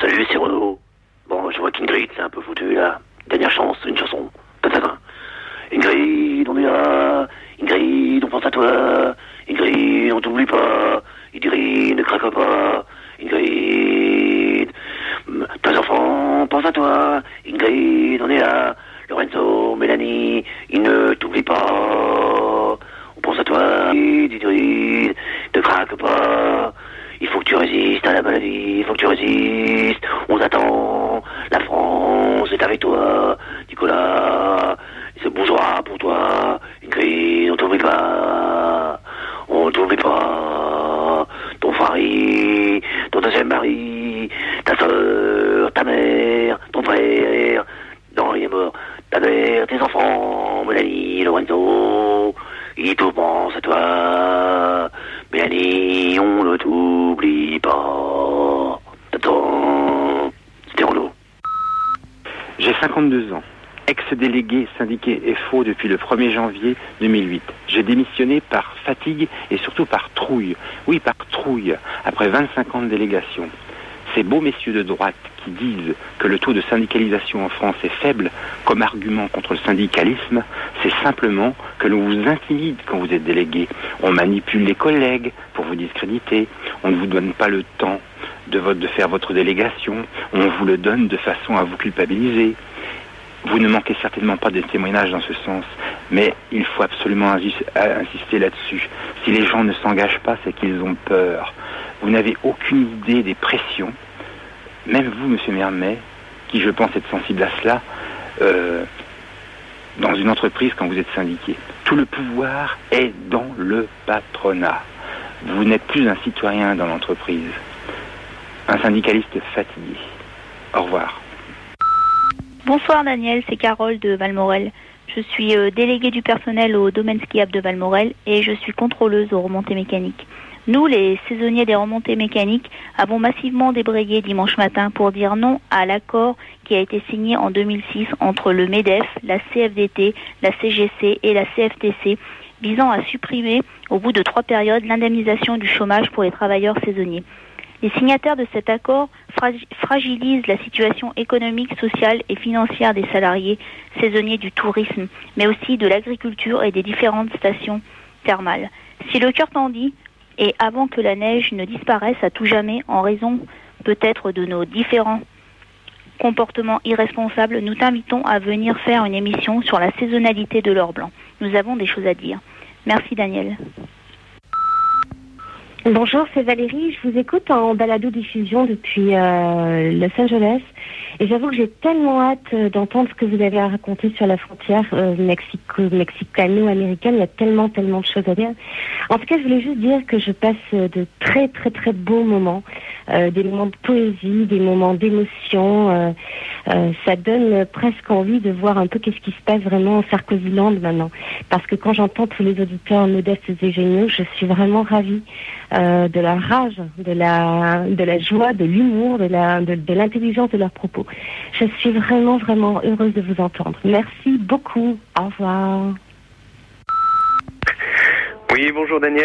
Salut, c'est Renaud. Bon, je vois qu'Ingrid, c'est un peu foutu, là. Dernière chance, une chanson. Tatatin. Ingrid, on est là. Ingrid, on pense à toi. Ingrid, on t'oublie pas. Ingrid, ne craque pas. Ingrid, tes enfants pensent à toi. Ingrid, on est là. Lorenzo, Mélanie, ils ne t'oublient pas. On pense à toi. Ingrid, ne craque pas. Il faut que tu résistes à la maladie, il faut que tu résistes. On t'attend, la France est avec toi. Nicolas, c'est bonjour pour toi. Ingrid, on t'oublie pas. On t'oublie pas. Ton mari, ton deuxième mari, ta soeur, ta mère, ton frère. Non, il est mort. Ta mère, tes enfants, Mélanie, Lorenzo. Ils te pensent à toi. Mélanie, on ne t'oublie pas. Attends, c'était Renaud. J'ai 52 ans. Ex-délégué syndiqué FO depuis le 1er janvier 2008. J'ai démissionné par fatigue et surtout par trouille. Oui, par trouille, après 25 ans de délégation. Ces beaux messieurs de droite qui disent que le taux de syndicalisation en France est faible comme argument contre le syndicalisme, c'est simplement que l'on vous intimide quand vous êtes délégué. On manipule les collègues pour vous discréditer. On ne vous donne pas le temps de faire votre délégation. On vous le donne de façon à vous culpabiliser. Vous ne manquez certainement pas de témoignages dans ce sens, mais il faut absolument insister là-dessus. Si les gens ne s'engagent pas, c'est qu'ils ont peur. Vous n'avez aucune idée des pressions, même vous, monsieur Mermet, qui je pense être sensible à cela, dans une entreprise quand vous êtes syndiqué. Tout le pouvoir est dans le patronat. Vous n'êtes plus un citoyen dans l'entreprise. Un syndicaliste fatigué. Au revoir. Bonsoir Daniel, c'est Carole de Valmorel. Je suis déléguée du personnel au domaine skiable de Valmorel et je suis contrôleuse aux remontées mécaniques. Nous, les saisonniers des remontées mécaniques, avons massivement débrayé dimanche matin pour dire non à l'accord qui a été signé en 2006 entre le MEDEF, la CFDT, la CGC et la CFTC, visant à supprimer, au bout de 3 périodes, l'indemnisation du chômage pour les travailleurs saisonniers. Les signataires de cet accord fragilisent la situation économique, sociale et financière des salariés saisonniers du tourisme, mais aussi de l'agriculture et des différentes stations thermales. Si le cœur t'en dit, et avant que la neige ne disparaisse à tout jamais en raison peut-être de nos différents comportements irresponsables, nous t'invitons à venir faire une émission sur la saisonnalité de l'or blanc. Nous avons des choses à dire. Merci Daniel. Bonjour, c'est Valérie. Je vous écoute en balado-diffusion depuis Los Angeles. Et j'avoue que j'ai tellement hâte d'entendre ce que vous avez à raconter sur la frontière mexicano-américaine. Il y a tellement de choses à dire. En tout cas, je voulais juste dire que je passe de très beaux moments, des moments de poésie, des moments d'émotion. Ça donne presque envie de voir un peu qu'est-ce qui se passe vraiment en Sarkozyland maintenant. Parce que quand j'entends tous les auditeurs modestes et géniaux, je suis vraiment ravie de la rage, de la joie, de l'humour, de l'intelligence de leurs propos. Je suis vraiment heureuse de vous entendre. Merci beaucoup. Au revoir. Oui, bonjour Daniel.